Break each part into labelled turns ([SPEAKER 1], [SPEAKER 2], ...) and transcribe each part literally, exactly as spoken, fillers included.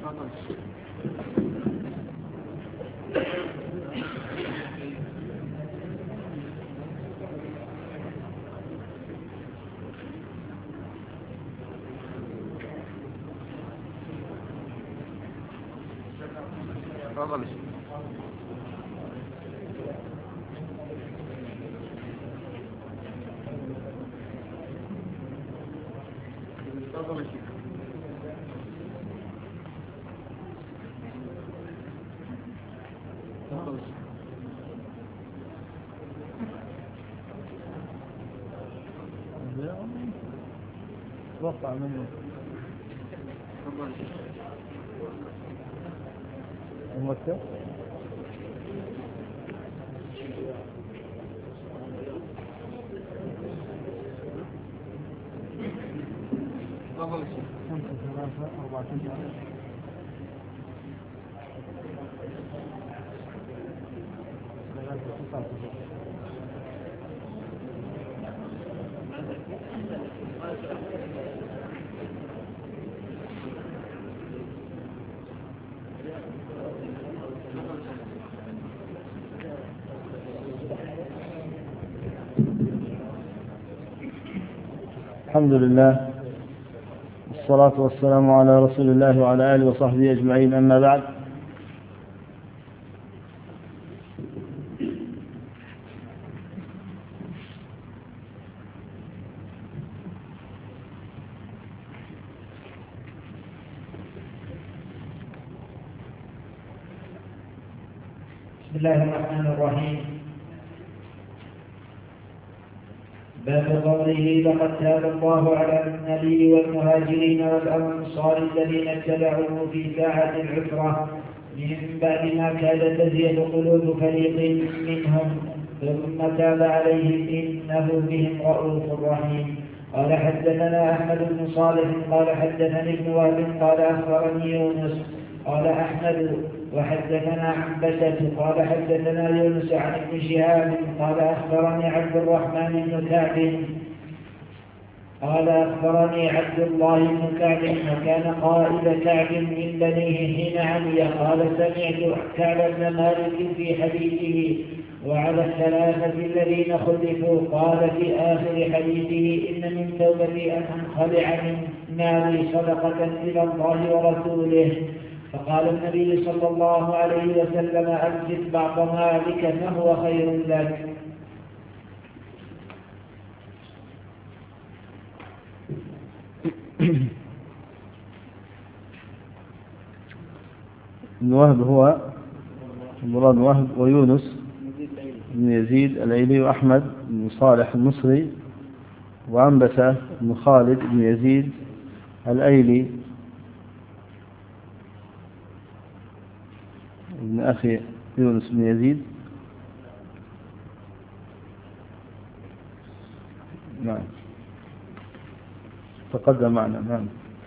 [SPEAKER 1] وقع منه المكتب خمسة ثلاثة أربعة تسعة ثلاثة تسعة الحمد لله والصلاة والسلام على رسول الله وعلى آله وصحبه أجمعين، أما بعد.
[SPEAKER 2] بسم الله الرحمن الرحيم. باب قوله: لقد تاب الله على النبي والمهاجرين والأنصار الذين اتبعوه في ساعة العسرة من بعد ما كاد تزيغ قلوب فريق منهم ثم تاب عليهم إنه بهم رءوف رحيم. قال حدثنا أحمد بن صالح قال حدثني ابن وهب قال أخبرني يونس قال أحمد وحدثنا عنبسة قال حدثنا يونس عن ابن شهاب قال أخبرني عبد الرحمن بن كعب قال أخبرني عبد الله بن كعب وكان قائد كعب من بنيه حين عمي. قال سمعت كعب بن مالك في حديثه: وعلى الثلاثة الذين خلفوا قال في آخر حديثه: إن من توبتي أن أنخلع من مالي صدقة إلى الله ورسوله. فقال النبي صلى الله عليه وسلم: أمسك بعض مالك فهو خير لك.
[SPEAKER 1] ابن وهب هو مراد وهب ويونس بن يزيد الأيلي وأحمد بن صالح المصري وعنبسة بن خالد بن يزيد الأيلي ابن أخي يونس بن يزيد. نعم تقدم معنا. نعم.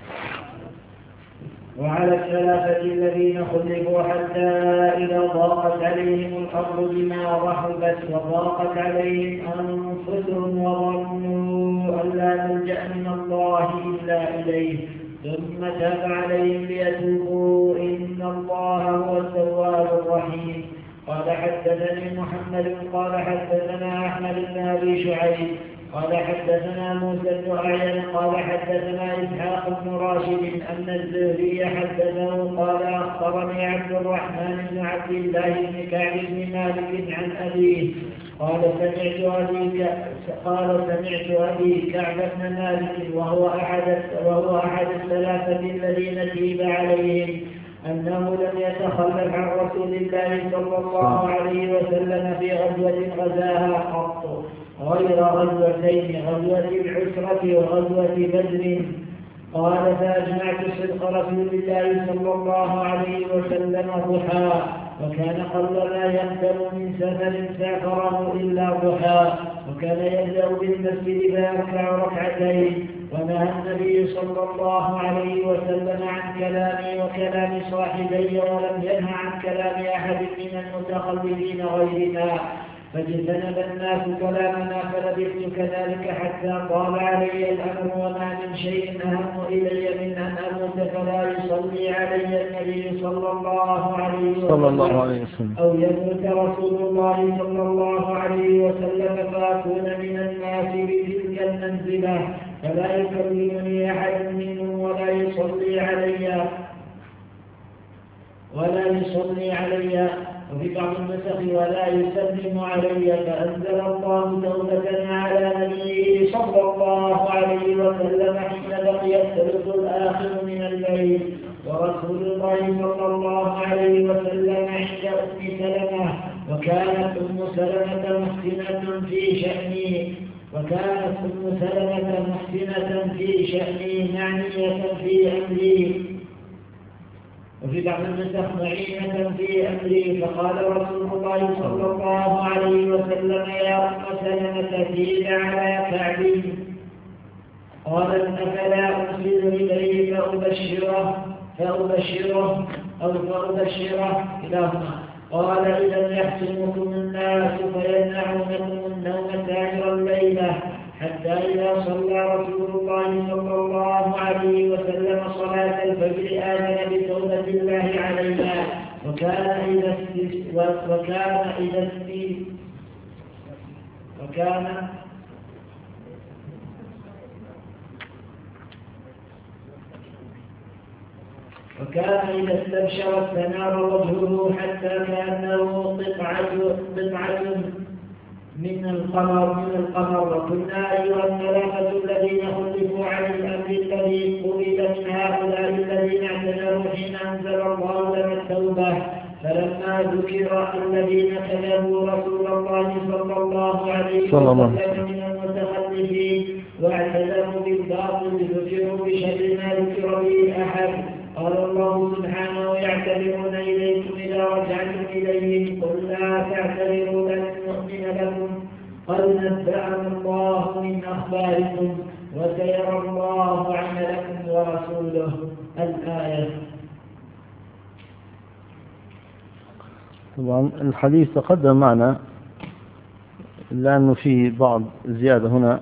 [SPEAKER 2] وعلى الثلاثة الذين خلفوا حتى إذا ضاقت عليهم الأرض بما رحبت وضاقت عليهم أنفسهم وظنوا أن لا ملجأ من الله إلا إليه ثم تاب عليهم ليتوبوا إن الله هو التواب الرحيم. قال حدثني محمد قال حدثنا أحمد بن أبي شعيب قال حدثنا موسى بن أعين قال حدثنا إسحاق بن راشد أن الزهري حدثه قال أخبرني عبد الرحمن بن عبد الله بن كعب بن مالك عن أبيه قال سمعت أبي قال سمعت أبي كعب بن مالك وهو أحد وهو أحد الثلاثة الذين تيب عليهم أنه لم يتخلف عن رسول الله صلى الله عليه وسلم في غزوة غزاها قط غير غزوتين: غزوة العسرة وغزوة بدر. قال فأجمعت صدق رسول الله صلى الله عليه وسلم ضحى، وكان قل ما يقدم من سفر سافره إلا ضحى، وكان يبدأ بالمسجد فيركع ركعتين. ونهى النبي صلى الله عليه وسلم عن كلامي وكلام صاحبي ولم ينه عن كلام أحد من المتخلفين غيرنا. فاجتنب الناس كلامنا فلبثت كذلك حتى طال علي الأمر، وما من شيء أهم إلي من أن أموت فلا يصلي علي النبي صلى الله عليه وسلم أو يموت رسول الله صلى الله عليه وسلم فأكون من الناس بتلك المنزلة فلا يكلمني أحد منهم ولا يصلي علي ولا يصلي علي وفي بعض النسخ ولا يسلم علي. فأنزل الله توبة على نبيه صلى الله عليه وسلم حين بقي الثلث الآخر من الليل، ورسول الله صلى الله عليه وسلم عند أم سلمة، وكانت أم سلمة محسنة في شأنه وكانت أم سلمة محسنة في شأنه معنية في أمري، وفي بعض النسخ معينة في أمري. فقال رسول الله صلى الله عليه وسلم يا أم سلمة كيد على كعبي؟ قالت أفلا أرسل إليه فأبشره فأبشره أو فأبشره كلاهما. قال إذا يحسنكم الناس فيمنعونكم النوم سائر الليلة، حتى إذا صلى رسول الله صلى الله عليه وسلم صلاة الفجر آذن بتوبة الله علينا، وكان إذا وكان إذا وكان وكان إذا استبشر استنار وجهه حتى كأنه قطعة قطعة من القمر من القمر وكنا أيها الثلاثة الذين خلفوا عن الأمر الذي قبل من هؤلاء الذين اعتذروا حين أنزل الله لنا التوبة. فلما ذكر الذين كذبوا رسول الله صلى الله عليه وسلم من المتخلفين واعتذروا بالباطل ذكروا بشر ما ذكر به أحد. قال الله سبحانه يعتذرون إليكم إذا رجعتم إليهم قل لا تعتذروا لن نؤمن لكم قد نبأنا الله من أخباركم وسيرى الله عملكم ورسوله. الآية.
[SPEAKER 1] طبعا الحديث تقدم معنا لأنه فيه بعض زيادة هنا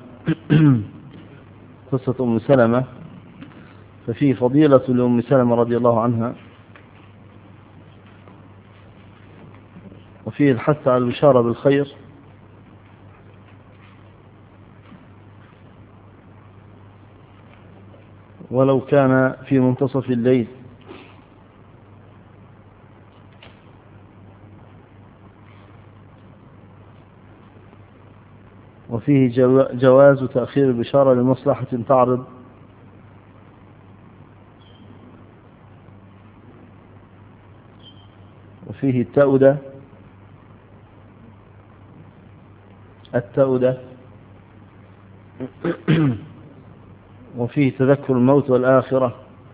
[SPEAKER 1] قصة أم سلمة، ففيه فضيلة لأم سلمة رضي الله عنها، وفيه الحث على البشارة بالخير، ولو كان في منتصف الليل، وفيه جواز تأخير البشارة لمصلحة تعرض، وفيه التأودة التأودة وفيه تذكر الموت والآخرة،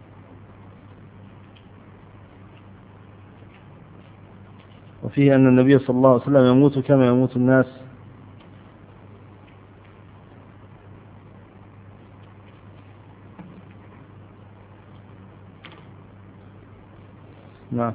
[SPEAKER 1] وفيه أن النبي صلى الله عليه وسلم يموت كما يموت الناس. نعم.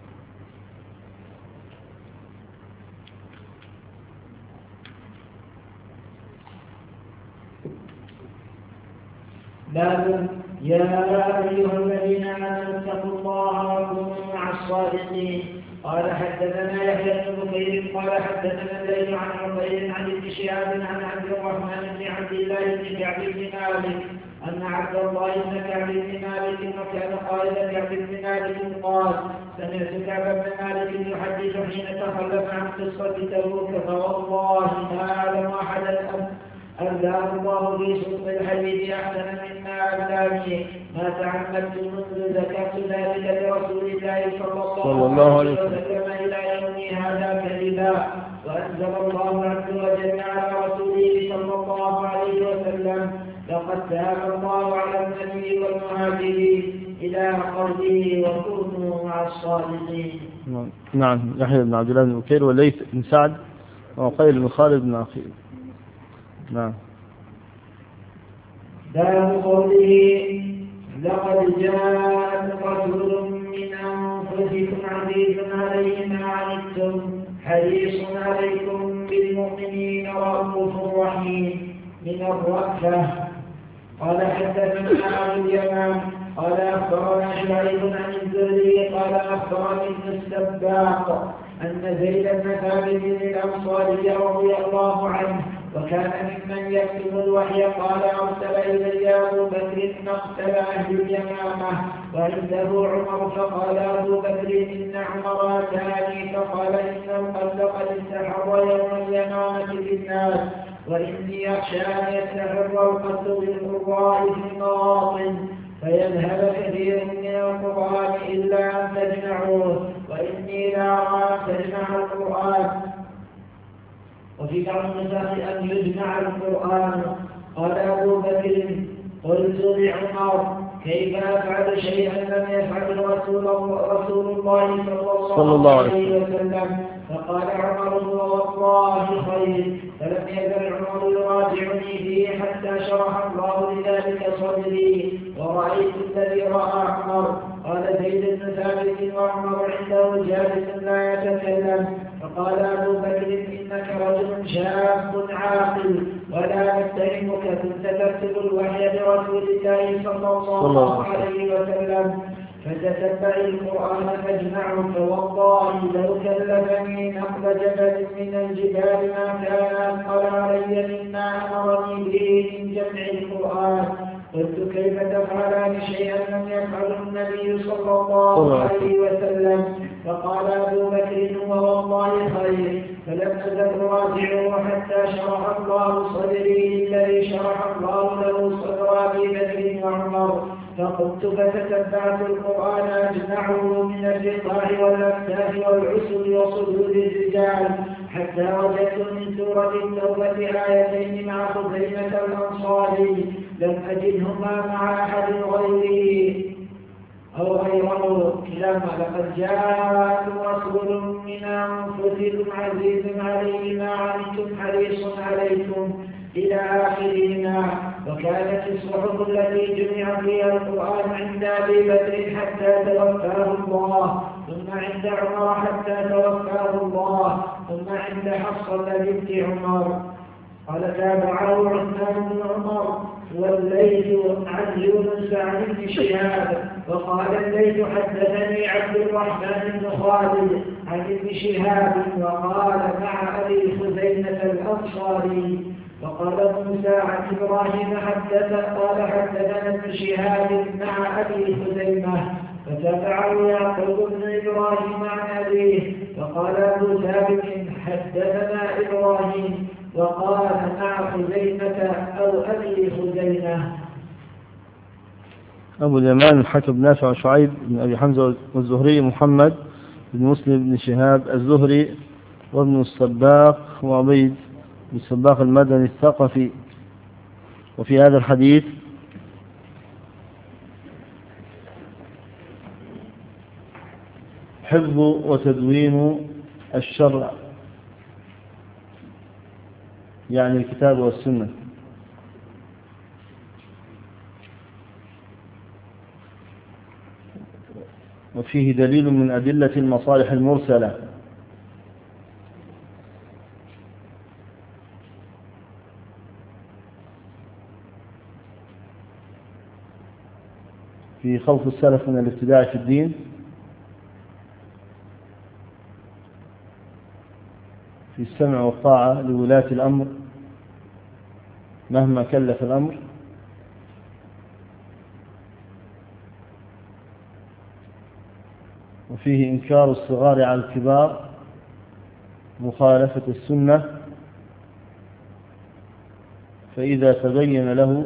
[SPEAKER 2] باب يا أيها الذين آمنوا اتقوا الله وكونوا مع الصادقين. قال حدثنا يحيى بن بكير قال حدثنا الليث عن عقيل عن ابن شهاب عن عبد الرحمن بن عبد الله بن كعب بن مالك أن عبد الله بن كعب بن مالك وكان قائد كعب بن مالك قال سمعت كعب بن مالك يحدث حين تخلف عن قصة تبوك فوالله ما أعلم أحدا أبداه الله في صدق الحديث أحسن مما أبداني ما تعمدت منذ ذكرت ذلك لرسول الله صلى الله عليه وسلم إلى يومي هذا كذبا. وأنزل الله عز وجل على رسوله صلى الله عليه وسلم لقد تاب الله على النبي والمهاجرين إلى قوله وكونوا مع الصادقين.
[SPEAKER 1] نعم. يحيى بن عبد الله بن بكير وليث بن سعد وعقيل بن خالد بن عقيل. نعم.
[SPEAKER 2] باب قوله لقد جاءكم رسول من أنفسكم عزيز عليه ما عنتم حريص عليكم بالمؤمنين رؤوف رحيم. من الرأفة. قال حدثنا أبو اليمان قال أخبرنا شعيب عن الزهري قال أخبرني ابن السباق أن زيد بن ثابت الأنصاري رضي الله عنه وكان ممن يكتب الوحي قال أرسل إلي أبو بكر مقتل أهل اليمامة وعنده عمر فقال أبو بكر إن عمر أتاني فقال إن القتل قد استحر يوم اليمامة بالناس وإني أخشى أن يستحر القتل بالقراء في المواطن فيذهب كثير من القرآن إلا أن تجمعوه وإني لا أرى أن تجمع القرآن. وفي بعض النسخ أن يجمع القرآن. قال أبو بكر قلت لعمر كيف أفعل شيئا لم يفعل رسول الله صلى الله عليه وسلم؟ فقال عمر والله خير. فلم يزل عمر يراجعني فيه حتى شرح الله لذلك صدري ورأيت الذي رأى عمر. قال زيد بن ثابت وعمر عنده جالس لا يتكلم فقال أبو بكر إنك رجل شاب عاقل ولا نتهمك كنت تكتب الوحي لرسول الله صلى الله عليه وسلم فتتبع القرآن فاجمعه فوالله لو كلفني نقل جبل من الجبال ما كان أثقل علي مما أمرني به من جمع القرآن. قلت كيف تفعلان شيئا لم يفعله النبي صلى الله عليه وسلم؟ فقال أبو بكر والله خير. فلم أزل أراجعه حتى شرح الله صدري الذي شرح الله له صدر أبي بكر وعمر. فقلت فتتبعت القرآن أجمعه من الرقاع والأكتاف والعسل وصدور الرجال حتى وجدت من سورة التوبة آيتين مع خزيمة الأنصاري لم أجدهما مع أحد غيره أو غيره كلاهما لقد جاءكم رسول من أنفسكم عزيز عليه ما عنتم حريص عليكم إلى آخرهما. وكانت الصحف التي جمع فيها القرآن عند أبي بكر حتى توفاه الله ثم عند عمر حتى توفاه الله ثم عند حفصة بنت عمر. قال تابعه عثمان بن عمر والليث عن يونس عن ابن شهاب وقال الليث حدثني عبد الرحمن بن خالد عن ابن شهاب وقال مع أبي خزيمة الأنصاري. وقال موسى عن إبراهيم حدث قال حدثنا ابن شهاب مع أبي خزيمة فتابعه يعقوب بن إبراهيم عن أبيه وقال أبو ثابت حدثنا إبراهيم وقال مع خزيمة أو أبي خزيمة.
[SPEAKER 1] أبو اليمان الحكم نافع شعيب بن أبي حمزة والزهري محمد بن مسلم بن شهاب الزهري وابن السباق وعبيد بن السباق المدني الثقفي. وفي هذا الحديث حفظ وتدوين الشرع يعني الكتاب والسنة. وفيه دليل من أدلة المصالح المرسلة في خوف السلف من الابتداع في الدين في السمع والطاعة لولاة الأمر مهما كلف الأمر. وفيه إنكار الصغار على الكبار مخالفة السنة فإذا تبين له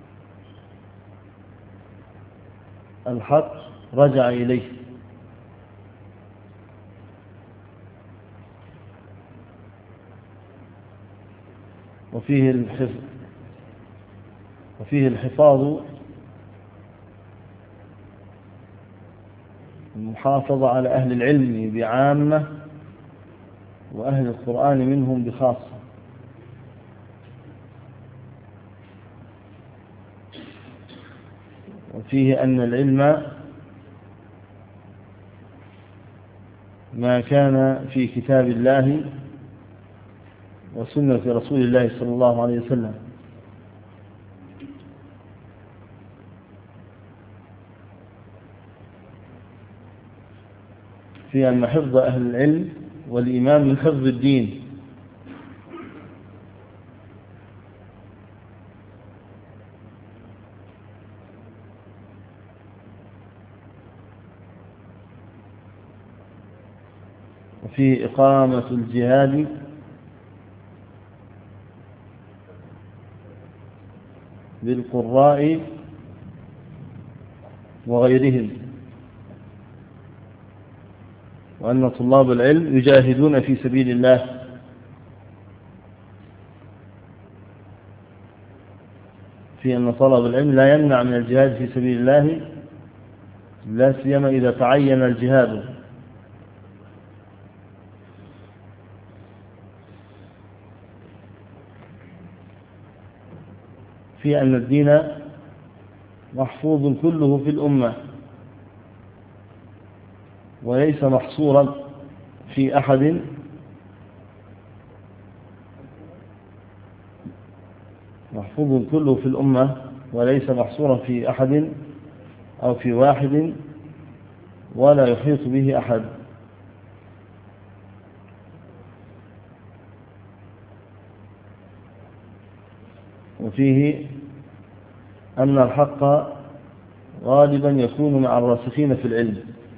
[SPEAKER 1] الحق رجع إليه. وفيه الحفظ وفيه الحفاظ المحافظة على أهل العلم بعامة وأهل القرآن منهم بخاصة. وفيه أن العلم ما كان في كتاب الله وسنة رسول الله صلى الله عليه وسلم. في أن حفظ أهل العلم والإيمان من حفظ الدين، وفيه إقامة الجهاد بالقراء وغيرهم، وأن طلاب العلم يجاهدون في سبيل الله. في أن طلب العلم لا يمنع من الجهاد في سبيل الله، لا سيما إذا تعين الجهاد. في أن الدين محفوظ كله في الأمة، وليس محصورا في أحد، محفوظ كله في الأمة وليس محصورا في أحد أو في واحد، ولا يحيط به أحد. وفيه أن الحق غالبا يكون مع الراسخين في العلم.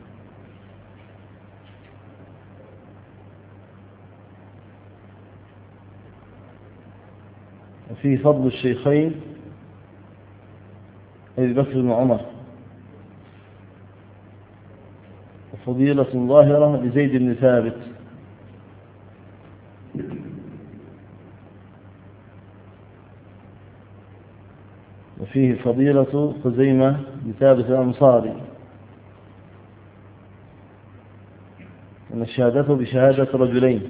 [SPEAKER 1] وفيه فضل الشيخين أبي بكر وعمر، وفضيلة ظاهرة لزيد بن ثابت، وفيه فضيلة خزيمة بثابت الأنصاري، أن شهادته بشهادة رجلين.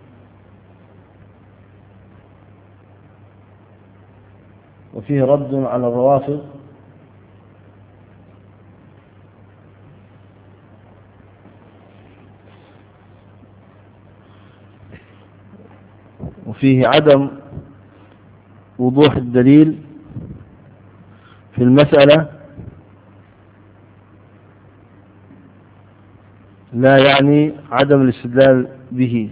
[SPEAKER 1] وفيه رد على الروافض، وفيه عدم وضوح الدليل في المسألة، لا يعني عدم الاستدلال به،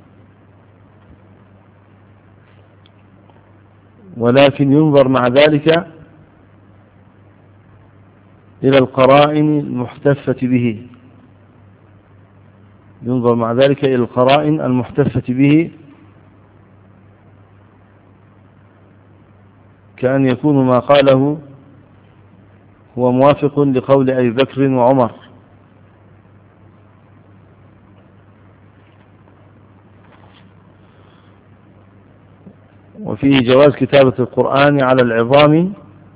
[SPEAKER 1] ولكن ينظر مع ذلك إلى القرائن المحتفة به، ينظر مع ذلك إلى القرائن المحتفة به، كأن يكون ما قاله هو موافق لقول أبي بكر وعمر. وفيه جواز كتابة القرآن على العظام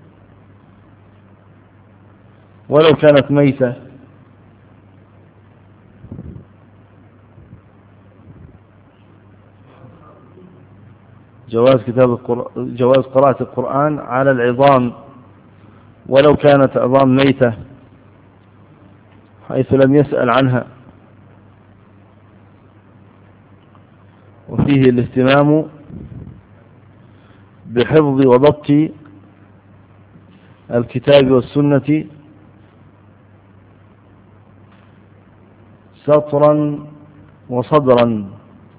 [SPEAKER 1] ولو كانت ميتة، جواز كتابة جواز قراءة القرآن على العظام ولو كانت عظام ميتة، حيث لم يسأل عنها. وفيه الاهتمام بحفظ وضبط الكتاب والسنة سطرا وصدرا،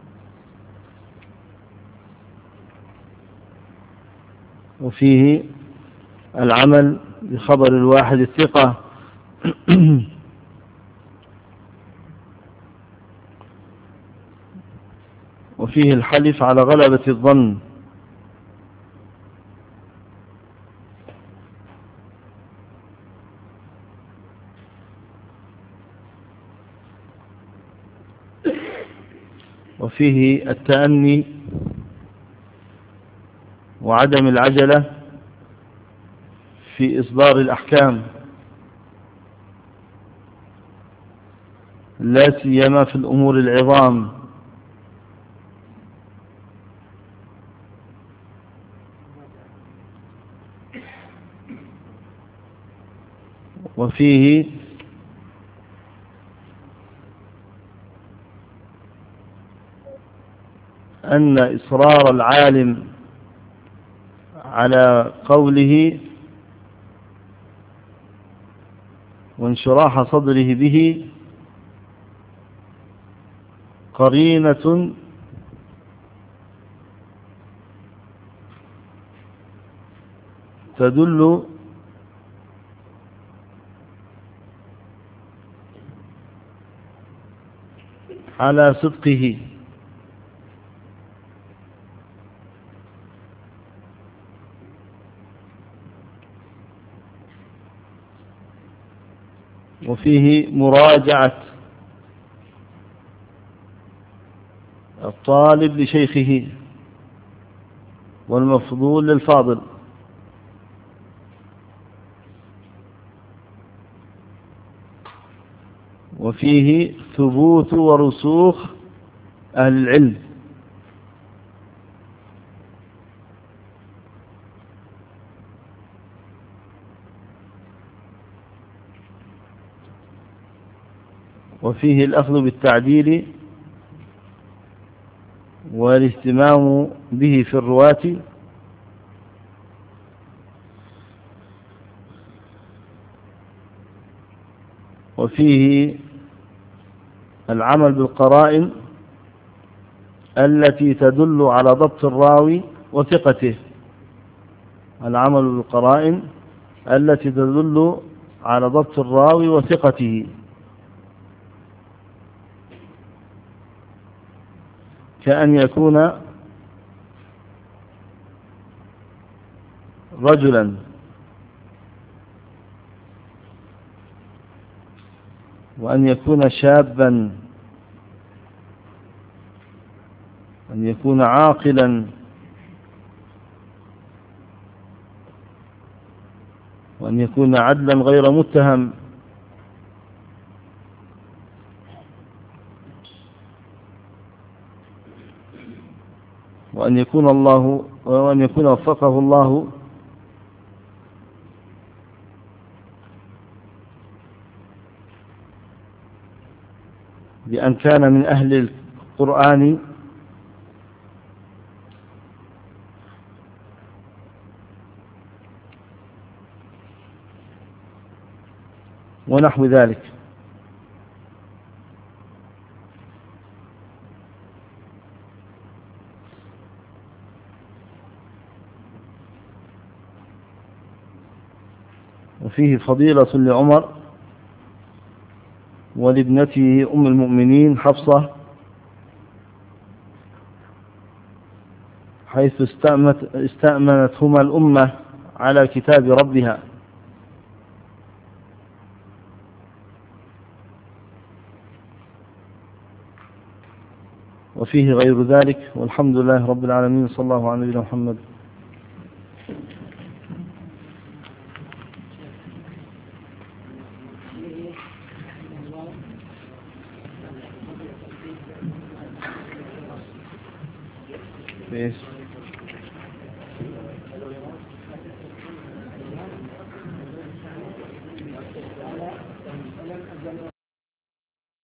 [SPEAKER 1] وفيه العمل بخبر الواحد الثقة، وفيه الحلف على غلبة الظن، وفيه التأني وعدم العجلة في إصدار الأحكام، لا سيما في الأمور العظام. وفيه أن إصرار العالم على قوله وانشراح صدره به قرينة تدل على صدقه، وفيه مراجعة الطالب لشيخه والمفضول للفاضل، وفيه ثبوت ورسوخ أهل العلم، وفيه الأخذ بالتعديل والاهتمام به في الرواة، وفيه العمل بالقرائن التي تدل على ضبط الراوي وثقته، العمل بالقرائن التي تدل على ضبط الراوي وثقته، كأن يكون رجلا وأن يكون شابا، أن يكون عاقلا، وأن يكون عدلا غير متهم، وأن يكون الله وأن يكون وفقه الله بأن كان من أهل القرآن ونحو ذلك. وفيه فضيلة لعمر ولابنته أم المؤمنين حفصة، حيث استأمنتهما الأمة على كتاب ربها. وفيه غير ذلك، والحمد لله رب العالمين، صلى الله على نبينا محمد. Yes.